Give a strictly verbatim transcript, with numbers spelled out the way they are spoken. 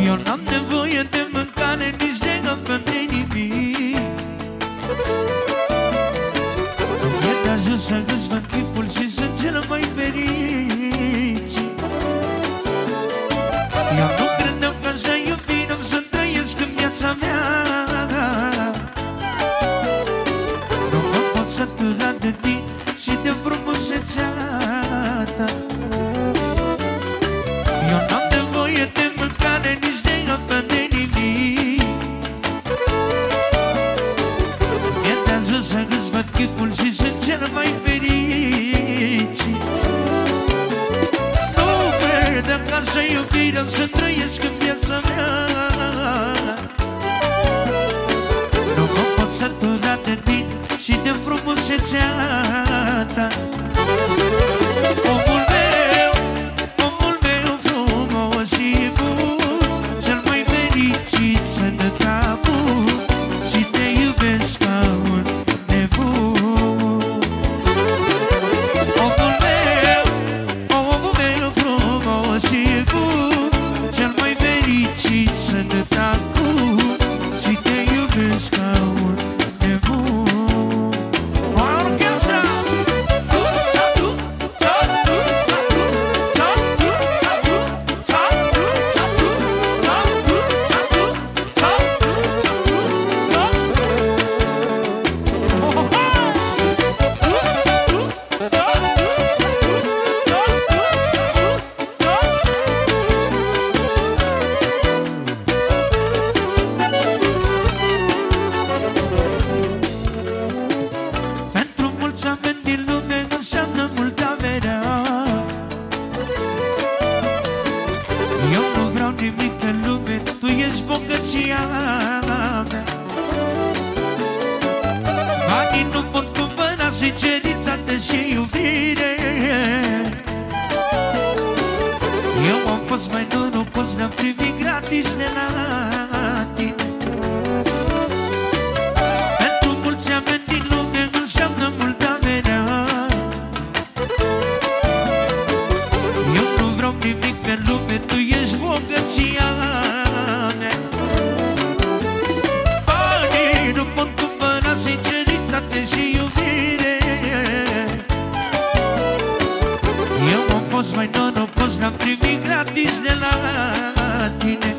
Eu n-am nevoie de mâncare, nici de apă, de nimic. E de ajuns să îți văd chipul și sunt cel mai fericit. Eu nu credeam că așa iubire am să trăiesc în viața mea. Nu mă pot sătura de tine și de frumusețea ta. Eu n-am nevoie de mâncare, nici de apă, de nimic. E de ajuns să îți văd chipul și sunt cel mai fericit. Nu credeam că așa iubire am să trăiesc în viața mea. Nu mă pot sătura de tine și de frumusețea ta. Omul meu, omul meu frumos și bun, cel mai fericit, sănătate bun, și te iubesc ca un nebun. Omul meu, omul meu frumos și bun, cel mai fericit, sănătate bun, și te iubesc ca un nebun. Orchestra! Pentru mulți oameni din lume înseamnă multă averea. Eu nu vreau nimic pe lume, tu ești bogăția mea. Banii nu pot cumpăra sinceritate și iubire. Eu am fost mai norocos, ne-am primit gratis de la tine. Pentru mulți oameni din lume înseamnă multă averea. Eu nu vreau nimic pe lume, tu ești bogăția mea. Banii nu pot cumpăra sinceritate și iubire. Eu am fost mai norocos, n-am primit gratis de la tine.